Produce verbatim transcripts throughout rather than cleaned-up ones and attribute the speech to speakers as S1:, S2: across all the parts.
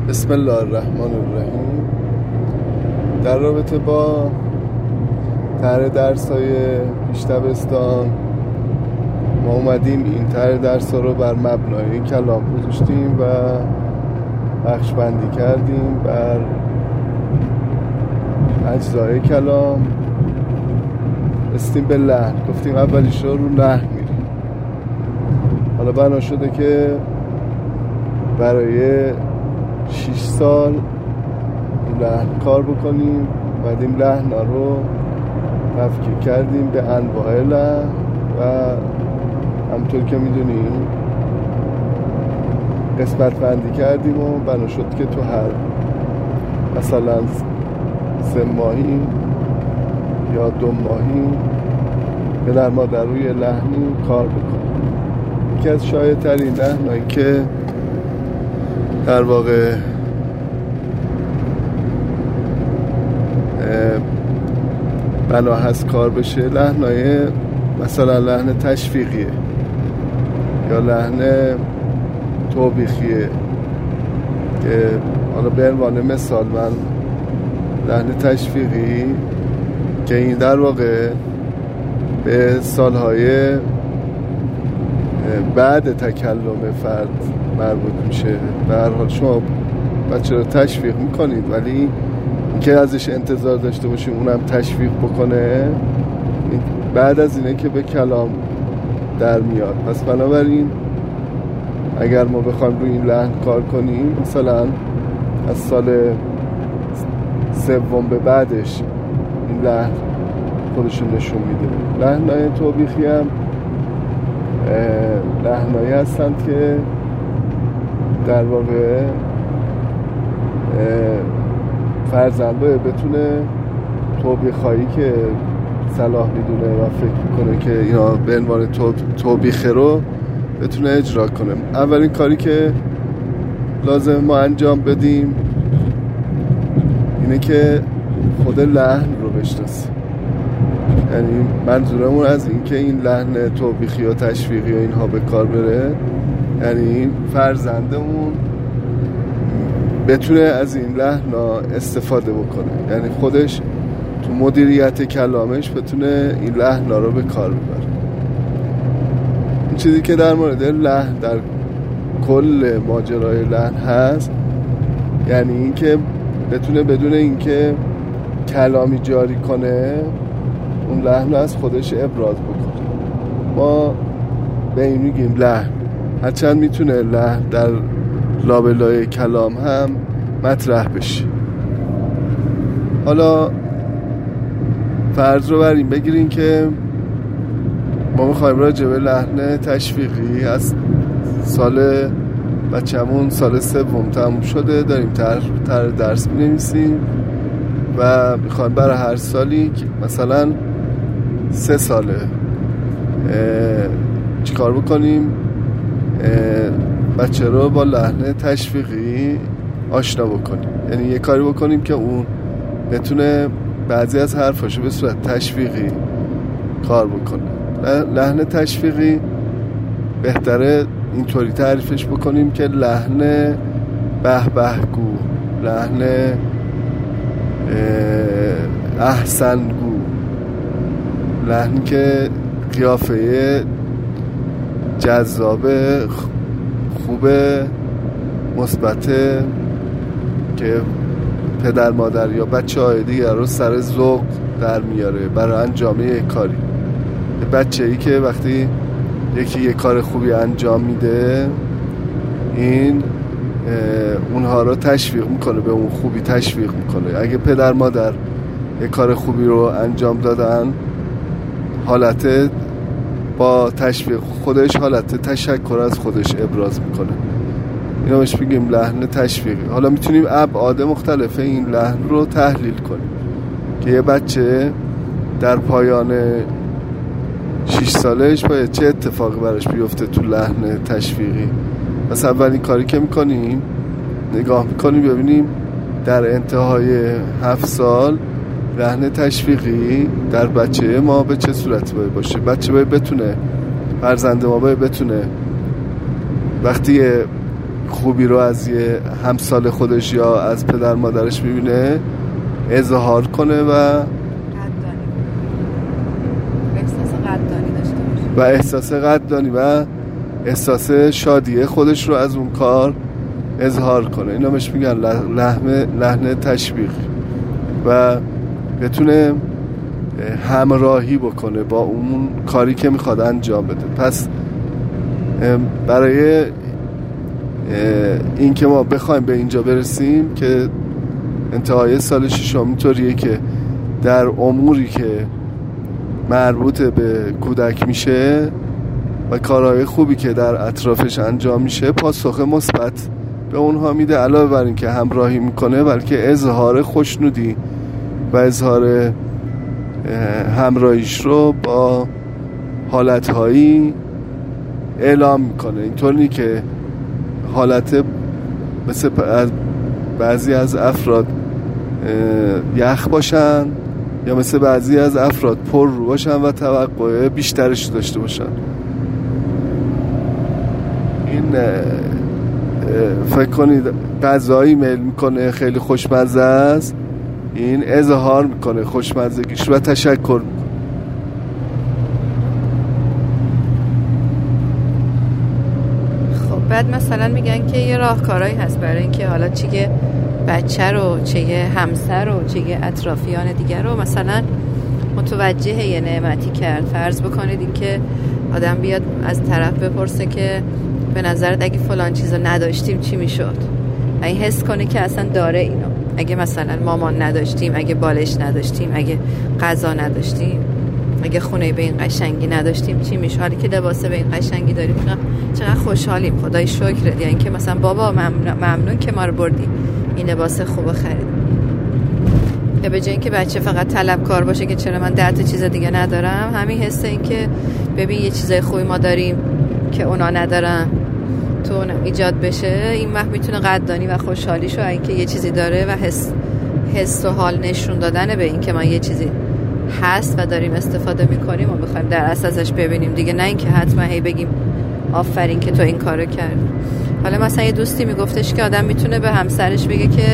S1: بسم الله الرحمن الرحیم. در رابطه با طرح درس‌های پیش دبستان ما اومدیم این طرح درس‌ها رو بر مبنای کلام گذاشتیم و بخش بندی کردیم بر اجزای کلام. رسیدیم به لحن، گفتیم اولیش رو رو لحن میریم. حالا بنا شده که برای شش سال لحن کار بکنیم. بعدیم لحن رو تفکیک کردیم به انواع لحن و همطور که میدونیم قسمت بندی کردیم و بنا شد که تو هر مثلا سه ماهی یا دو ماهی پدر ما در روی لحنی کار بکنیم. یکی از شایع ترین لحنایی که در واقع بنا هست کار بشه لحنای مثلا لحن تشویقیه یا لحن توبیخیه که حالا به عنوان مثال من لحن تشویقی که این در واقع به سالهای بعد تکلم فرد مربوط میشه. به هر حال شما بچه رو تشویق میکنید ولی اینکه ازش انتظار داشته باشیم اونم تشویق بکنه بعد از اینه که به کلام در میاد. پس بنابراین اگر ما بخوایم روی این لحن کار کنیم مثلا از سال سوم به بعدش این لحن خودشون نشون میده. لحنای توبیخی هم لحنایی هستند که در واقع فرزنده بتونه توبیخایی که صلاح میدونه و فکر میکنه که اینا به عنوان توبیخه رو بتونه اجرا کنه. اولین کاری که لازم ما انجام بدیم اینه که خود لحن رو بشناسیم. یعنی منظورمون از این که این لحن توبیخی و تشویقی و اینها به کار بره یعنی فرزندمون بتونه از این لحن استفاده بکنه، یعنی خودش تو مدیریت کلامش بتونه این لحن رو به کار ببره. این چیزی که در مورد لحن در کل ماجرای لحن هست یعنی این که بتونه بدون این که کلامی جاری کنه اون لحن از خودش ابراز بکنه. ما به این میگیم لحن، هرچند میتونه لحن در لابلای کلام هم مطرح بشه. حالا فرض رو بریم بگیریم که ما میخوایم راجع به لحن تشویقی از سال بچه‌مون سال سوم تموم شده داریم تر, تر درس می‌نویسیم و میخوایم برای هر سالی مثلا سه ساله چیکار بکنیم بچه رو با لحن تشویقی آشنا بکنیم. یعنی یه کاری بکنیم که اون بتونه بعضی از حرفاشو به صورت تشویقی کار بکنه. لحن تشویقی بهتره اینطوری تعریفش بکنیم که لحن به به گو، لحن احسن گو، لحنی که قیافه جذاب خوب مثبت که پدر مادر یا بچه های دیگر رو سر ذوق در میاره برای انجام یک کاری. بچه ای که وقتی یکی یک کار خوبی انجام میده این اونها رو تشویق میکنه، به اون خوبی تشویق میکنه. اگه پدر مادر یک کار خوبی رو انجام دادن حالت با تشویق خودش حالت تشکر از خودش ابراز میکنه. اینا بهش بگیم لحن تشویقی. حالا میتونیم ابعاد مختلف این لحن رو تحلیل کنیم که یه بچه در پایان شش سالش باید چه اتفاقی براش بیفته تو لحن تشویقی. پس اولین کاری که میکنیم نگاه میکنیم ببینیم در انتهای هفت سال لحن تشویقی در بچه ما به چه صورتی باید باشه. بچه باید بتونه، فرزند ما باید بتونه وقتی خوبی رو از یه همسال خودش یا از پدر مادرش ببینه اظهار کنه و
S2: احساس قدردانی داشته باشه
S1: و احساس قدردانی و احساس شادی خودش رو از اون کار اظهار کنه. اینا بهش میگن لحن لحن تشویق و بتونه همراهی بکنه با اون کاری که میخواد انجام بده. پس برای این که ما بخوایم به اینجا برسیم که انتهای سال ششم اینطوریه که در اموری که مربوط به کودک میشه و کارهای خوبی که در اطرافش انجام میشه پاسخ مثبت به اونها میده، علاوه بر این که همراهی میکنه بلکه اظهار خوشنودی و اظهار همراهیش رو با حالتهایی اعلام میکنه. اینطور نی که حالت مثل بعضی از افراد یخ باشن یا مثل بعضی از افراد پر رو باشن و توقع بیشترش داشته باشن. این فکر کنید غذایی میل میکنه خیلی خوشمزه است، این اظهار میکنه خوشمزگیش و تشکر میکنه.
S2: خب بعد مثلا میگن که یه راهکارهایی هست برای اینکه حالا چه یه بچه رو چه یه همسر رو چه یه اطرافیان دیگر رو مثلا متوجه یه نعمتی کرد. فرض بکنید این که آدم بیاد از طرف بپرسه که به نظرت اگه فلان چیزو نداشتیم چی میشد؟ این حس کنه که اصلا داره اینو. اگه مثلا مامان نداشتیم، اگه بالش نداشتیم، اگه غذا نداشتیم، اگه خونه به این قشنگی نداشتیم چی میشه؟ حالی که لباس به این قشنگی داریم چقدر خوشحالیم، خدای شکرت. یا اینکه مثلا بابا ممنون, ممنون که ما رو بردی این لباس خوبو خرید. یا به جای اینکه بچه فقط طلبکار باشه که چرا من ده تا چیز دیگه ندارم، همین حس این که ببین یه چیزای خوبی ما داریم که اونا ندارن تو ایجاد بشه، این وقت میتونه قدردانی و خوشحالیشو اینکه یه چیزی داره و حس حس و حال نشون دادن به این که ما یه چیزی هست و داریم استفاده میکنیم و بخوایم در اصل ازش ببینیم دیگه، نه اینکه حتما هی بگیم آفرین که تو این کارو کردی. حالا مثلا یه دوستی میگفتش که آدم میتونه به همسرش بگه که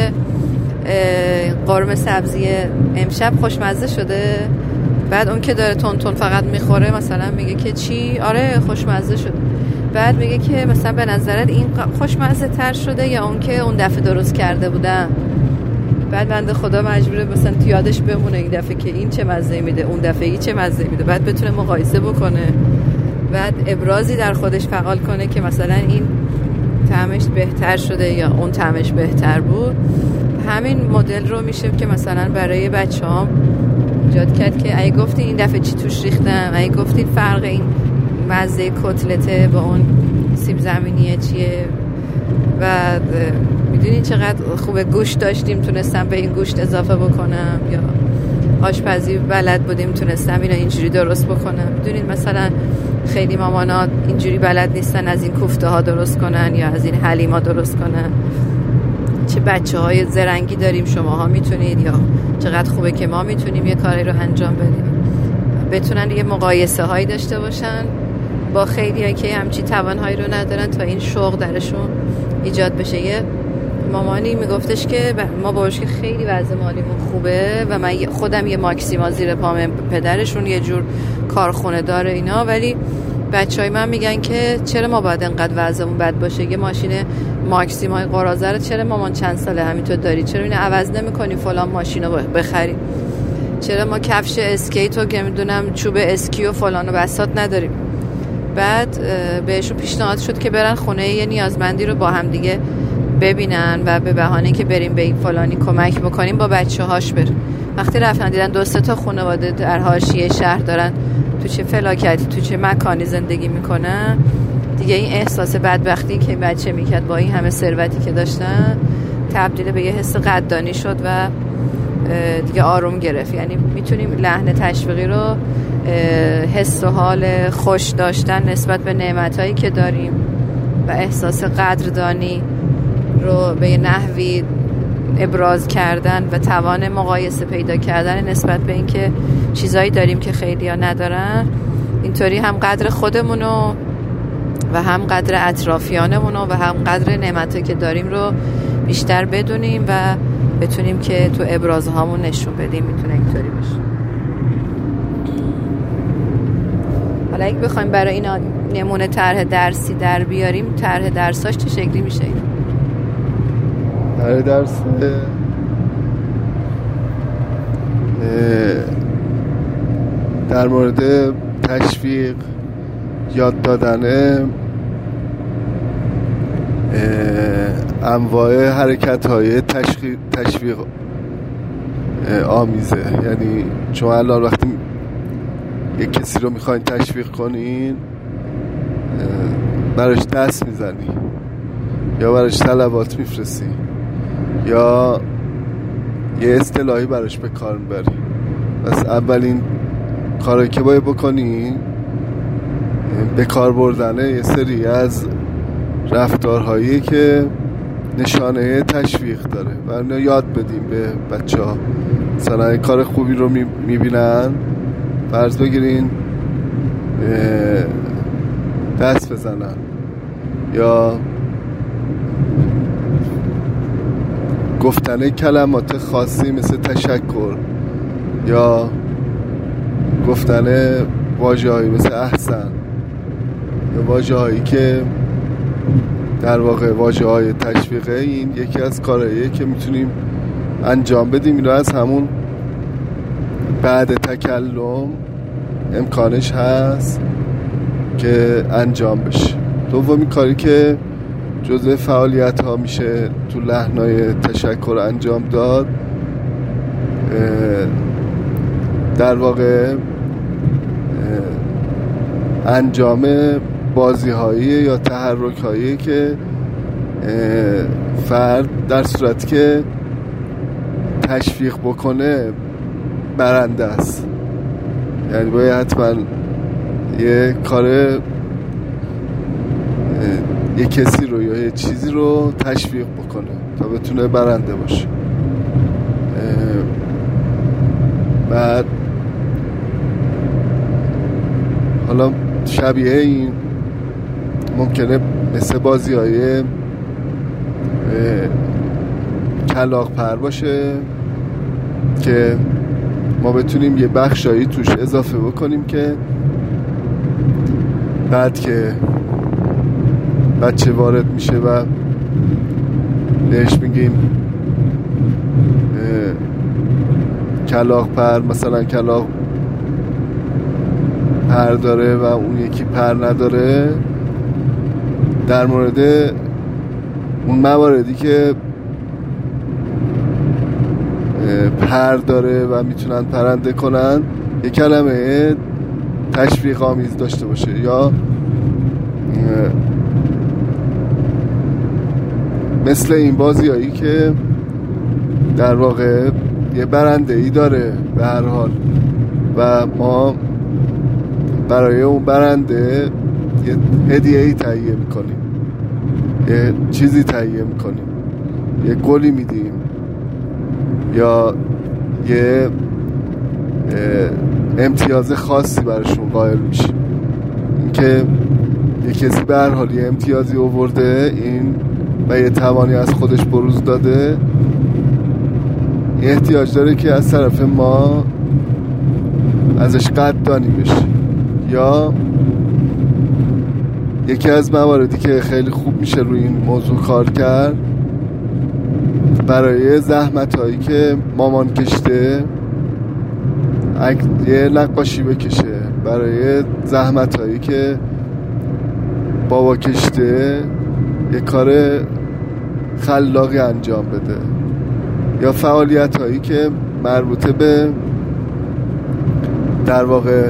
S2: قرمه سبزی امشب خوشمزه شده، بعد اون که داره تون تون فقط میخوره مثلا میگه که چی؟ آره خوشمزه شده. بعد میگه که مثلا به نظرت این خوشمزه تر شده یا اون که اون دفعه درست کرده بودم؟ بعد بنده خدا مجبوره مثلا تو یادش بمونه این دفعه که این چه مزه میده، اون دفعه این چه مزه میده، بعد بتونه مقایسه بکنه، بعد ابرازی در خودش فعال کنه که مثلا این طعمش بهتر شده یا اون طعمش بهتر بود. همین مدل رو میشه که مثلا برای بچه‌هام ایجاد کرد که اگه گفتی این دفعه چی توش ریختم، اگه گفتی فرق این مزه کتلته با اون سیب زمینیه چیه، و میدونی چقدر خوبه گوشت داشتیم تونستم به این گوشت اضافه بکنم، یا آشپزی بلد بودیم تونستم اینو اینجوری درست بکنم. میدونید مثلا خیلی مامانا اینجوری بلد نیستن از این کوفته ها درست کنن یا از این حلیما درست کنن. چه بچه های زرنگی داریم، شما ها میتونید، یا چقدر خوبه که ما میتونیم یه کاری رو انجام بدیم، بتونن یه مقایسه هایی داشته باشن با خیلی هایی که همچی توانهایی رو ندارن تا این شوق درشون ایجاد بشه. یه مامانی میگفتش که ما باش که خیلی وضع مالیمون خوبه و من خودم یه ماکسیما زیر پامه، پدرشون یه جور کارخونه داره اینا، ولی بچهای من میگن که چرا ما باید انقدر وضعمون بد باشه؟ یه ماشین ماکسیمای قراضه رو چرا مامان چند ساله همینطور داری؟ چرا اینو عوض نمی‌کنی فلان ماشین رو بخری؟ چرا ما کفش اسکیت و که میدونم چوب اسکی و فلان و بساط نداریم؟ بعد بهشون پیشنهاد شد که برن خونه یه نیازمندی رو با هم دیگه ببینن و به بهانه که بریم به این فلانی کمک بکنیم با بچه هاش برن. وقتی رفتن دیدن دو سه تا خانواده در حاشیه شهر دارن تو چه فلاکتی تو چه مکانی زندگی میکنن، دیگه این احساس بدبختی که این بچه میکرد با این همه ثروتی که داشتن تبدیل به یه حس قدردانی شد و دیگه آروم گرفت. یعنی میتونیم لحن تشویقی رو حس و حال خوش داشتن نسبت به نعمتایی که داریم و احساس قدردانی رو به یه نحوی ابراز کردن و توان مقایسه پیدا کردن نسبت به اینکه چیزایی داریم که خیلی ها ندارن، اینطوری هم قدر خودمون رو و هم قدر اطرافیانمون و هم قدر نعمتی که داریم رو بیشتر بدونیم و بتونیم که تو ابرازهامون نشون بدیم. میتونه اینطوری باشه. حالا اگه بخوایم برای اینا نمونه طرح درسی در بیاریم، طرح درساش چه شکلی میشه؟
S1: طرح درس در مورد تشویق، یاد دادن انواع حرکت های تشویق آمیزه. یعنی شما الان وقتی یک کسی رو میخواین تشویق کنین، براش دست میزنی یا براش طلبات میفرستی یا یه اصطلاحی براش به کار میبری. بس اولین کاری که باید بکنی به کار بردن یه سری از رفتارهایی که نشانه تشویق داره و اینو یاد بدیم به بچه ها. مثلا کار خوبی رو میبینن، فرض بگیرین دست بزنن یا گفتن کلمات خاصی مثل تشکر یا گفتن واژه‌هایی مثل احسن یا واژه‌هایی که در واقع واژه‌های تشویقه. این یکی از کارهاییه که میتونیم انجام بدیم. این رو از همون بعد تکلم امکانش هست که انجام بشه. دومی کاری که جزء فعالیت ها میشه تو لحنای تشکر انجام داد، در واقع انجام بازی هایی یا تحرک هایی که فرد در صورتی که تشویق بکنه برنده است. یعنی باید حتما یه کار یه کسی رو یا یه چیزی رو تشویق بکنه تا بتونه برنده باشه. بعد حالا شبیه این ممکنه مثل بازی های کلاغ پر باشه که ما بتونیم یه بخشایی توش اضافه بکنیم که بعد که بچه وارد میشه و بهش میگیم کلاغ پر، مثلا کلاغ پر داره و اون یکی پر نداره، در مورد اون مواردی که پر داره و میتونن پرنده کنن یک کلمه تشویق آمیز داشته باشه. یا مثل این بازیایی که در واقع یه برنده ای داره به هر حال و ما برای اون برنده یه هدیه ای تهیه میکنیم، یه چیزی تهیه میکنیم، یه گلی میدیم یا یه امتیاز خاصی براشون قائل میشیم. این که یه کسی به هر حال یه امتیازی آورده این و یه توانی از خودش بروز داده، احتیاج داره که از طرف ما ازش قدردانی بشه. یا یکی از مواردی که خیلی خوب میشه روی این موضوع کار کرد، برای زحمت هایی که مامان کشته یه نقاشی بکشه، برای زحمت هایی که بابا کشته یه کار خلاقی انجام بده. یا فعالیت هایی که مربوطه به در واقع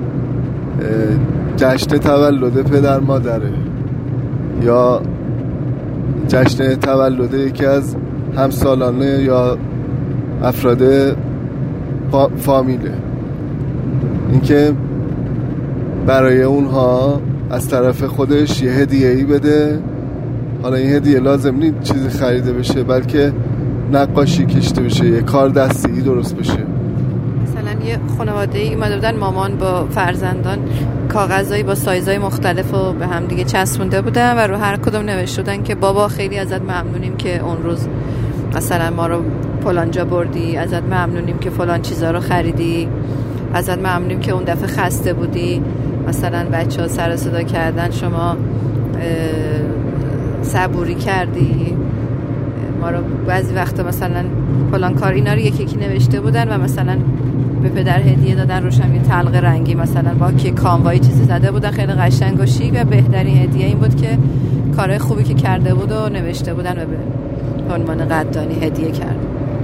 S1: جشن تولد پدر مادره یا جشن تولد یکی از همسالانه یا افراد فا... فامیله. اینکه برای اونها از طرف خودش یه هدیه‌ای بده. حالا این هدیه لازم نیست چیزی خریده بشه، بلکه نقاشی کشته بشه، یه کار دستی درست بشه.
S2: مثلا یه خانواده‌ای اومده بودن، مامان با فرزندان کاغذایی با سایزهای مختلف رو به هم دیگه چسبونده بودن و رو هر کدوم نوشته بودن که بابا خیلی ازت ممنونیم که اون روز مثلا ما رو فلان جا بردی، ازت ممنونیم که فلان چیزا رو خریدی، ازت ممنونیم که اون دفعه خسته بودی، مثلا بچه ها سر صدا کردن شما صبوری کردی، ما رو بعضی وقتا مثلا فلان کار، اینا رو یکی یکی نوشته بودن و مثلا به پدر هدیه دادن، روشم یه تلقه رنگی مثلا با که کاموایی چیزی زده بودن، خیلی قشنگ و شیک و بهترین هدیه این بود که کارهای خوبی که کرده بود و نوشته بودن و به عنوان قدردانی هدیه کرد.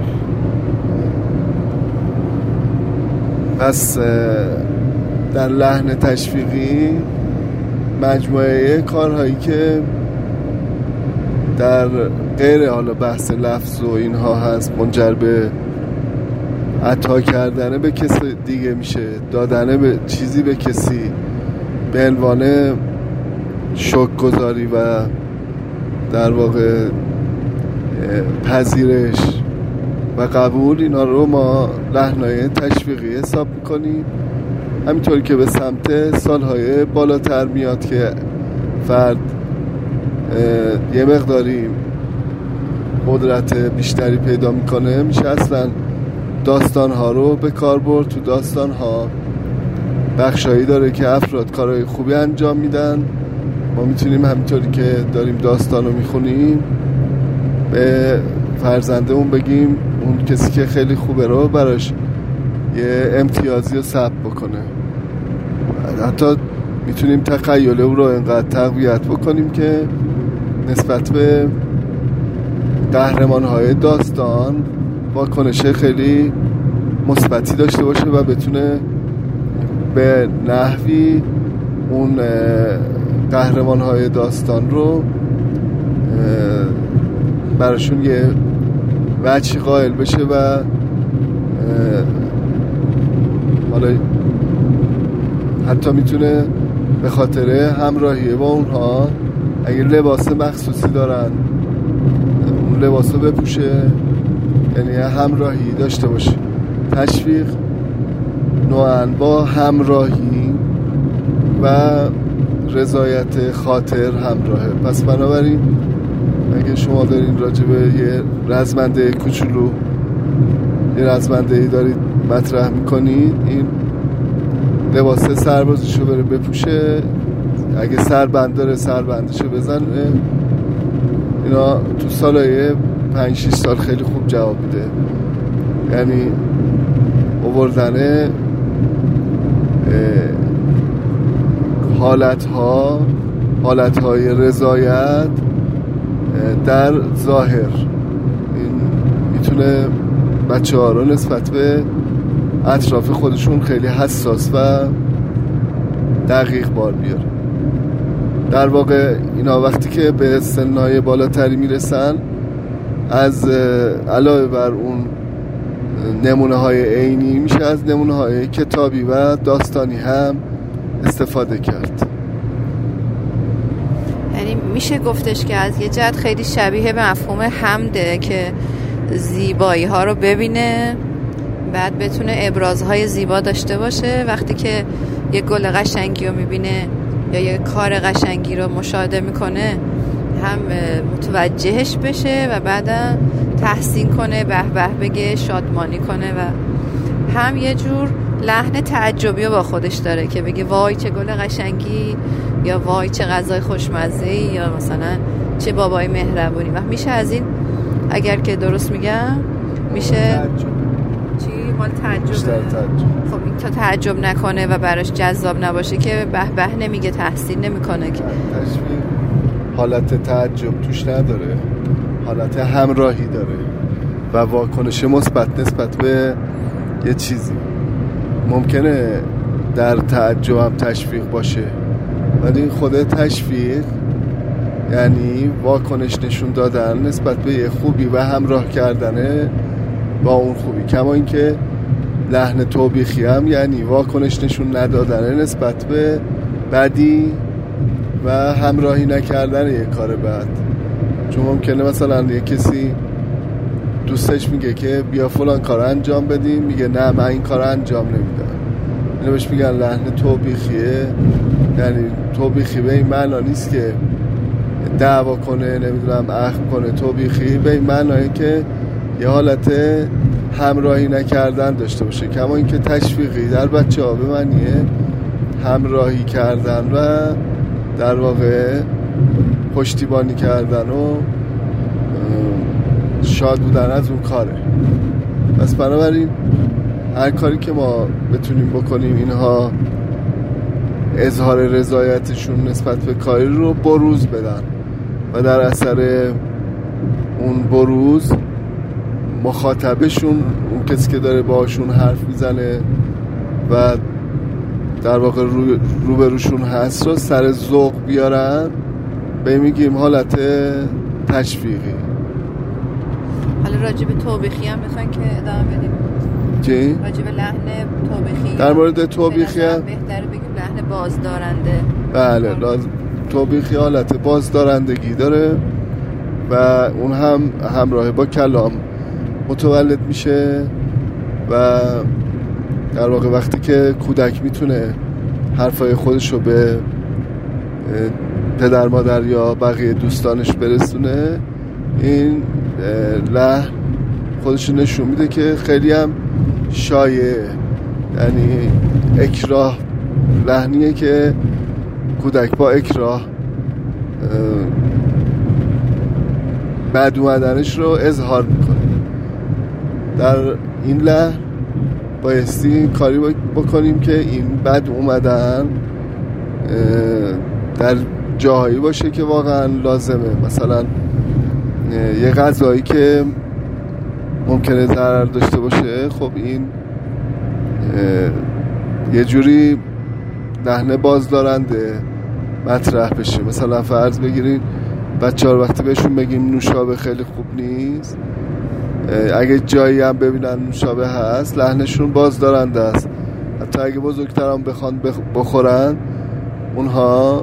S1: پس در لحن تشویقی مجموعه کارهایی که در غیر حالا بحث لفظ و اینها هست منجر به عطا کردنه به کسی دیگه میشه، دادنه به چیزی به کسی به عنوان شکرگزاری و در واقع پذیرش و قبول، اینا رو ما لحنای تشویقی حساب میکنیم. همینطوری که به سمت سالهای بالاتر میاد که فرد یه مقداری قدرت بیشتری پیدا میکنه، میشه اصلا داستانها رو به کار برد. تو داستانها بخشایی داره که افراد کارهای خوبی انجام میدن، ما میتونیم همینطوری که داریم داستان رو میخونیم به فرزنده اون بگیم اون کسی که خیلی خوبه رو براش یه امتیازی رو ثبت بکنه. حتی میتونیم تخیل او رو انقدر تقویت بکنیم که نسبت به قهرمان‌های داستان واکنش خیلی مثبتی داشته باشه و بتونه به نحوی اون قهرمان‌های داستان رو براشون یه وجهی قائل بشه و حالا حتی میتونه به خاطر همراهی با اونها اگه لباس مخصوصی دارن اون لباس رو بپوشه، یعنی همراهی داشته باشه. تشویق نوعاً با همراهی و رضایت خاطر همراهه. پس بنابراین اگه شما دارین راجع به یه رزمنده کوچولو یه رزمنده‌ای دارید مطرح میکنید، این لباس سربازیشو بره بپوشه، اگه سربند داره سربندشو بزنه. اینا تو سالهای پنج شش سال خیلی خوب جواب میده، یعنی آوردن حالتها حالتهای رضایت در ظاهر، این میتونه بچه ها رو نسبت به اطراف خودشون خیلی حساس و دقیق بار بیاره. در واقع اینا وقتی که به سنهای بالاتری میرسن از علاوه بر اون نمونه های عینی میشه از نمونه های کتابی و داستانی هم استفاده کرد.
S2: یعنی میشه گفتش که از یه جهت خیلی شبیه به مفهوم حمده که زیبایی ها رو ببینه بعد بتونه ابرازهای زیبا داشته باشه. وقتی که یه گل قشنگی رو میبینه یا یه کار قشنگی رو مشاهده میکنه هم متوجهش بشه و بعدا تحسین کنه، به به بگه، شادمانی کنه و هم یه جور لحن تعجبی رو با خودش داره که بگه وای چه گل قشنگی یا وای چه غذای خوشمزه‌ای یا مثلا چه بابای مهربونی. و میشه از این اگر که درست میگم میشه چی مال تعجب. خب این تا تعجب نکنه و براش جذاب نباشه که به به نمیگه، تحسین نمیکنه که
S1: تشویق حالت تعجب توش نداره، حالت همراهی داره و واکنش مثبت نسبت به یه چیزی. ممکنه در تعجب هم تشویق باشه ولی خود تشویق یعنی واکنش نشون دادن نسبت به یه خوبی و همراه کردن با اون خوبی. کما اینکه لحن توبیخی هم یعنی واکنش نشون ندادن نسبت به بدی و همراهی نکردن یه کار بد. چون ممکنه مثلا یه کسی دوستش میگه که بیا فلان کار انجام بدیم، میگه نه من این کار انجام نمیدم. اینو بهش میگن لحن توبیخیه. یعنی توبیخی به این معنا نیست که دعوا کنه، نمیدونم اخم کنه. توبیخی به این معنیه که یه حالت همراهی نکردن داشته باشه، کما اینکه تشویقی در بچه ها به معنیه همراهی کردن و در واقع پشتیبانی کردن و شاد بودن از اون کاره. پس بنابراین هر کاری که ما بتونیم بکنیم اینها اظهار رضایتشون نسبت به کاری رو بروز بدن و در اثر اون بروز مخاطبشون، اون کسی که داره باهاشون حرف میزنه و در واقع رو روبروشون هست رو سر ذوق بیارن، به میگیم حالت تشویقی.
S2: حالا راجب توبیخی هم میخواین که ادامه بدیم؟
S1: چی؟
S2: راجب لحن توبیخی
S1: در مورد توبیخی هم
S2: بهتره بگیم لحن بازدارنده.
S1: بله، لازم توبیخی حالت بازدارندگی داره و اون هم همراه با کلام متولد میشه و در واقع وقتی که کودک میتونه حرفای خودش رو به پدر مادر یا بقیه دوستانش برسونه، این لحن خودش نشون میده که خیلی هم شایعه. یعنی اکراه لحنیه که کودک با اکراه بعد اومدنش رو اظهار میکنه. در این لحن بایستی کاری بکنیم که این بعد اومدن در جاهایی باشه که واقعا لازمه. مثلا یه غذایی که ممکنه ضرر داشته باشه، خب این یه جوری لحن بازدارنده مطرح بشه. مثلا فرض بگیرین بچه ها وقتی بهشون بگیم نوشابه خیلی خوب نیست، اگه جایی هم ببینن نوشابه هست لحنشون بازدارنده است. حتی اگه بزرگتران بخوان بخورن اونها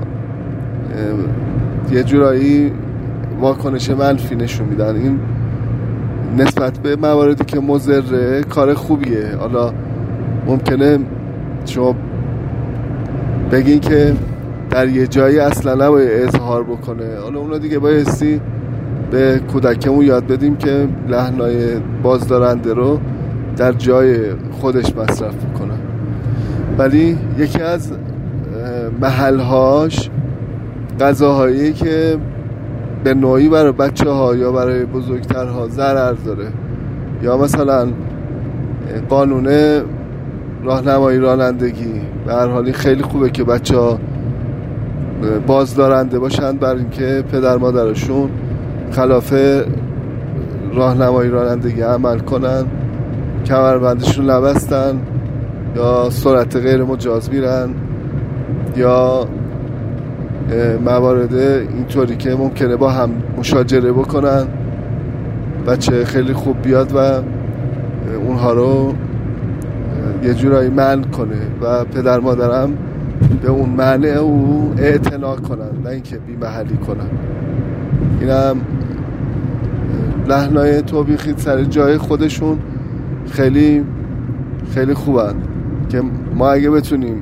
S1: یه جورایی واکنش منفی نشون میدن. این نسبت به مواردی که مضره کار خوبیه. حالا ممکنه شما بگین که در یه جایی اصلا نباید اظهار بکنه، حالا اونا دیگه بایستی به کودکمون یاد بدیم که لحنای بازدارنده رو در جای خودش مصرف بکنن. ولی یکی از محلهاش غذاهایی که به نوعی برای بچه ها یا برای بزرگترها ضرر داره، یا مثلا قانون راهنمایی رانندگی به هر حالی خیلی خوبه که بچه ها بازدارنده باشن برای اینکه پدر مادرشون خلاف راهنمایی رانندگی عمل کنن، کمربندشون نبستن یا سرعت غیر مجاز میرن یا موارد اینطوری که ممکنه با هم مشاجره بکنن، بچه خیلی خوب بیاد و اونها رو یه جورایی منع کنه و پدر مادرم به اون منع او اعتنا کنن، نه اینکه بی محلی کنن. اینم لحنای توبیخی سر جای خودشون خیلی خیلی خوبن که ما اگه بتونیم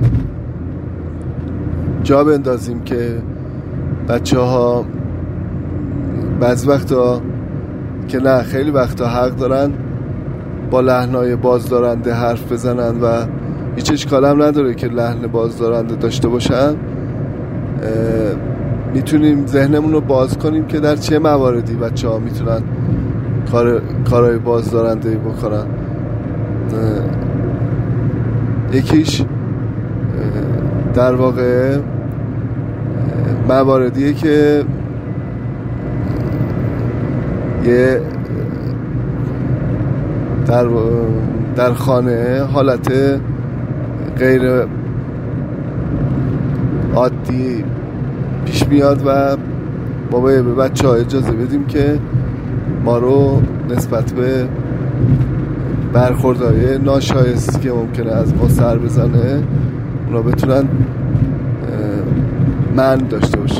S1: جا بندازیم که بچه ها بعض وقتا که نه خیلی وقتا حق دارن با لحنای بازدارنده حرف بزنن و هیچ اشکال هم نداره که لحن بازدارنده داشته باشن، میتونیم ذهنمون رو باز کنیم که در چه مواردی بچه ها میتونن کار کارهای بازدارنده بکنن. یکیش در واقع مواردیه که یه در در خانه حالت غیر عادی پیش میاد و ما باید به بچه ها اجازه بدیم که ما رو نسبت به برخوردهای ناشایستی که ممکنه از ما سر بزنه اونا بتونن من داشته باشه.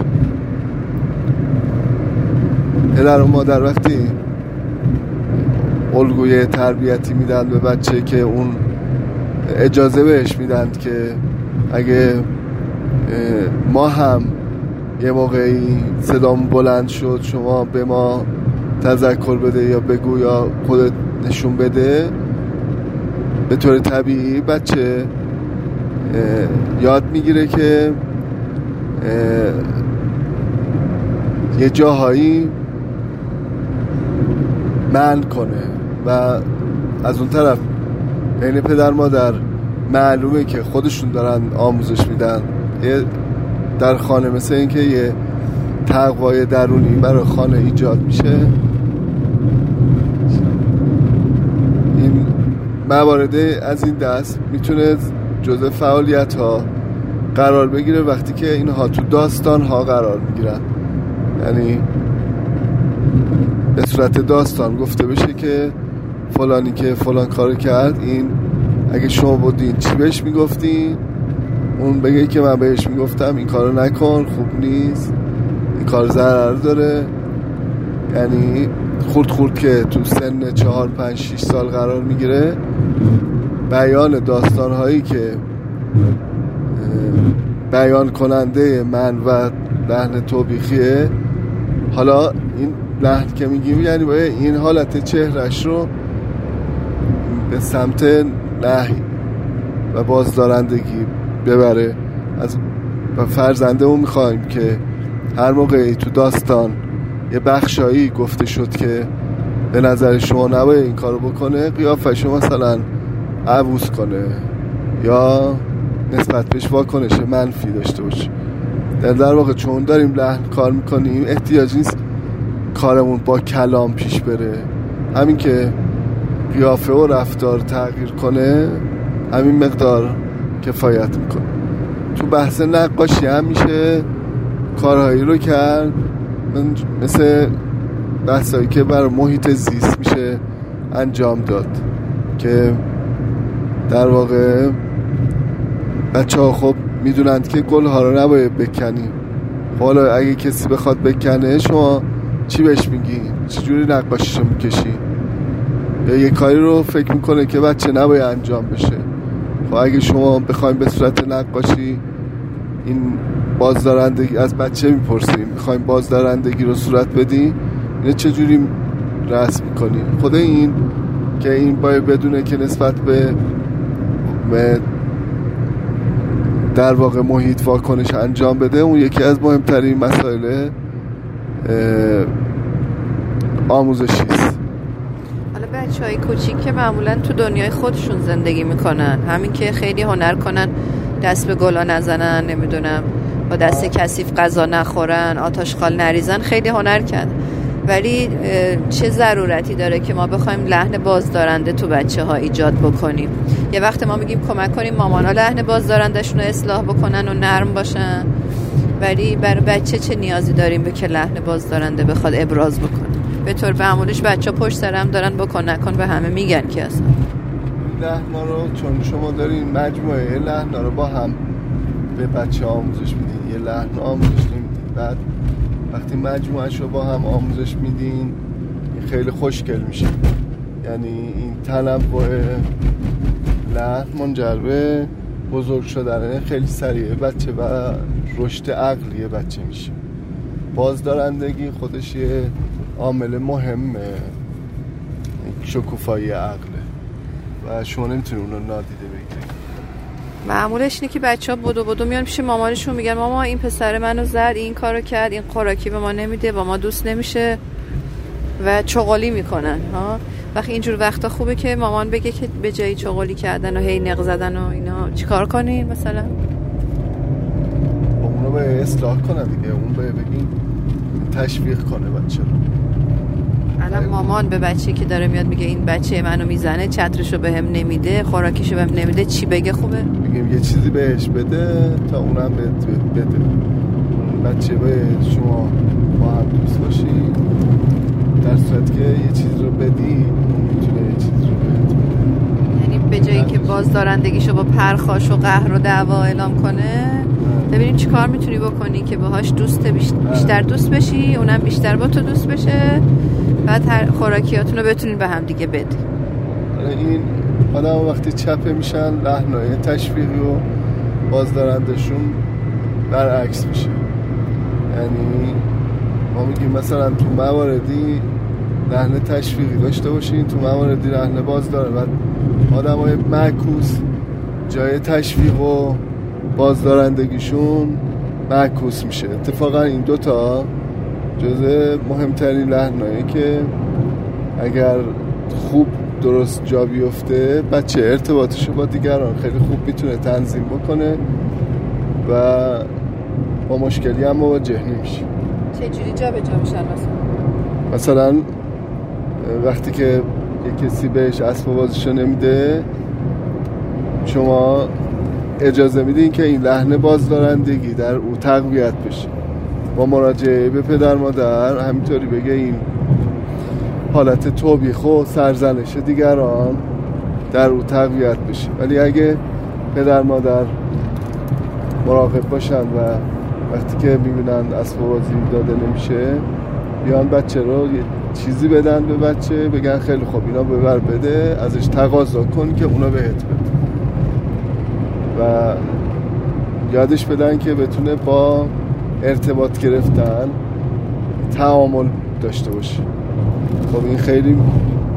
S1: پدر و مادر وقتی الگوی تربیتی میدن به بچه که اون اجازه بهش میدن که اگه ما هم یه موقعی صدام بلند شد شما به ما تذکر بده یا بگو یا خودت نشون بده، به طور طبیعی بچه یاد میگیره که یه جاهایی منع کنه و از اون طرف بین پدر مادر معلومه که خودشون دارن آموزش میدن. یه در خانه مثل این که یه تقوای درونی برای خانه ایجاد میشه. این موارد از این دست میتونه جزء فعالیت ها قرار بگیره وقتی که اینها تو داستان ها قرار میگیرن، یعنی به صورت داستان گفته بشه که فلانی که فلان کارو کرد، این اگه شما بودین چی بهش میگفتین، اون بگه که من بهش میگفتم این کارو نکن، خوب نیست، این کار ضرر داره. یعنی خورد خورد که تو سن چهار پنج شیش سال قرار میگیره، بیان داستان هایی که بیان کننده من و لحن توبیخیه. حالا این لحن که میگیم یعنی باید این حالت چهرش رو به سمت نهی و بازدارندگی ببره. از و فرزنده اون میخوایم که هر موقعی تو داستان یه بخشایی گفته شد که به نظر شما نباید این کارو بکنه، قیافش مثلا عبوس کنه یا نسبت بهش واکنش منفی داشته باشه. در در واقع چون داریم لحن کار میکنیم احتیاج نیست کارمون با کلام پیش بره، همین که قیافه و رفتار تغییر کنه همین مقدار کفایت میکنه. تو بحث نقاشی هم میشه کارهایی رو کرد مثل بحثایی که برای محیط زیست میشه انجام داد که در واقع بچه ها خب میدونند که گل ها رو نباید بکنی. حالا اگه کسی بخواد بکنه شما چی بهش میگی؟ چجوری نقاشیشو میکشی؟ یا یه کاری رو فکر میکنه که بچه نباید انجام بشه. خب اگه شما بخوایم به صورت نقاشی این بازدارندگی از بچه میپرسیم، بخوایم بازدارندگی رو صورت بدی، اینه چجوری رسم میکنی؟ خود این که این باید بدونه که نسبت به, به در واقع محیط واکنش انجام بده، اون یکی از مهمترین مسائل آموزشی است.
S2: حالا بچه‌های کوچیک که معمولا تو دنیای خودشون زندگی میکنن، همین که خیلی هنر کنن، دست به گلا نزنن، نمیدونم با دست کثیف غذا نخورن، آتش خال نریزن، خیلی هنر کرد. ولی چه ضرورتی داره که ما بخوایم لحن بازدارنده تو بچه ها ایجاد بکنیم؟ یه وقت ما میگیم کمک کنیم مامانا لحن بازدارندشون رو اصلاح بکنن و نرم باشن، ولی برای بچه چه نیازی داریم به که لحن بازدارنده بخواد ابراز بکنه؟ به طور معمولش بچه ها پشت سرم دارن بکن نکن به همه میگن که اصلا
S1: لحنا رو چون شما دارین مجموعه لحنا رو با هم به بچه آموزش میدین، یه لحن آموزش نمیدین، بعد وقتی مجموعهش رو با هم آموزش میدین خیلی خوشگل میشه. یعنی این تنوع لحن منجر به بزرگ شدن خیلی سریع بچه و رشد عقلی بچه میشه. بازدارندگی خودش یه عامل مهمه شکوفایی عقله و شما نمیتونی اون رو نادیده بگیرید.
S2: معمولش اینه که بچه ها بدو بدو میان پیش مامانشون میگن ماما این پسر منو زد، این کارو کرد، این خوراکی به ما نمیده، با ما دوست نمیشه و چغالی میکنن ها. وقتی اینجور وقتا خوبه که مامان بگه که به جای چغالی کردن و هی نق زدن و اینا چیکار کنین مثلا؟
S1: اون رو به اصلاح کنه دیگه، اون به بگین تشویق کنه بچه رو.
S2: الان مامان به بچه که داره میاد میگه این بچه منو میزنه، چترشو بهم نمیده، خوراکیشو بهم نمیده، چی بگه خوبه؟
S1: میگیم یه چیزی بهش بده تا اونم بده. بچه به شما با هم دوست باشی، در صورت که یه چیز رو بدی میتونه یه چیز رو بده.
S2: یعنی به جایی که بازدارندگیشو با پرخاش و قهر و دعوا اعلام کنه، ببینیم چی کار میتونی بکنی که باهاش دوست بیشتر دوست بشی، اونم بیشتر با تو دوست بشه، بعد هر خوراکیاتون رو بتونین به هم دیگه بدی.
S1: این آدم وقتی چپه میشن لحنای تشویقی و بازدارندشون برعکس میشه. یعنی ما میگیم مثلا تو مواردی لحن تشویقی داشته باشین، تو مواردی لحن بازداره و آدم های معکوس جای تشویق و بازدارندگیشون معکوس میشه. اتفاقا این دوتا جزء مهمترین لحنایی که اگر خوب درست جا بیفته بچه ارتباطشو با دیگران خیلی خوب میتونه تنظیم بکنه و با مشکلی هم مواجه نمیشه.
S2: چجوری جا به جا میشن؟
S1: مثلا وقتی که یک کسی بهش اسب بازیشو نمیده، شما اجازه میدین که این لحن بازدارندگی در او تقویت بشه. با مراجعه به پدر مادر همینطوری بگه این حالت توبیخ و سرزنش دیگران در او تقویت بشه. ولی اگه پدر مادر مراقب باشن و وقتی که میبینن اسب بازی داده نمیشه بیان بچه رو یه چیزی بدن به بچه، بگن خیلی خوب اینا ببر بده، ازش تقاضا کن که اونا بهت بده و یادش بدن که بتونه با ارتباط گرفتن تعامل داشته باشه. خب این خیلی این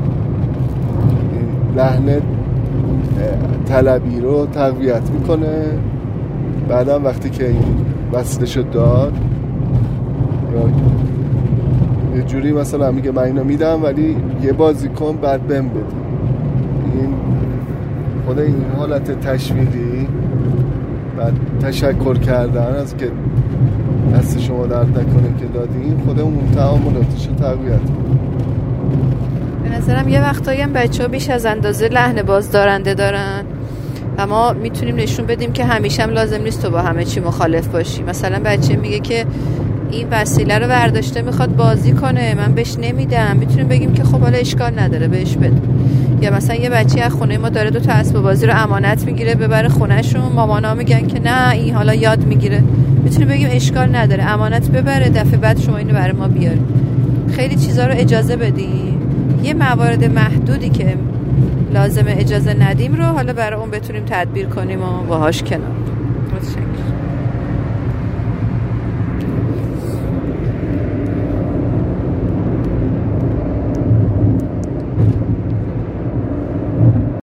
S1: لحن طلبی رو تقویت میکنه. بعدم وقتی که این وصله شد داد یا یه جوری مثلا میگه من اینو میدم ولی یه بازی کن بعد بهم بده، این خود این حالت تشویقی بعد تشکر کردن از که دست شما درد نکنه که دادین، خود اون تعاملاتش رو تقویت کنه.
S2: به نظرم یه وقتایی هم بچه ها بیش از اندازه لحن بازدارنده دارن و ما میتونیم نشون بدیم که همیشه هم لازم نیست تو با همه چی مخالف باشی. مثلا بچه میگه که این وسیله رو برداشته میخواد بازی کنه، من بهش نمیدم، میتونیم بگیم که خب حالا اشکال نداره بهش بده. یا مثلا یه بچه از خونه ما داره دو تا اسب بازی رو امانت میگیره ببره خونهشون، مامانا میگن که نه این حالا یاد میگیره، میتونیم بگیم اشکال نداره امانت ببره، دفعه بعد شما اینو برای ما بیارید. خیلی چیزا رو اجازه بدیم، یه موارد محدودی که لازمه اجازه ندیم رو حالا برای اون بتونیم تدبیر کنیم و باهاش کنار.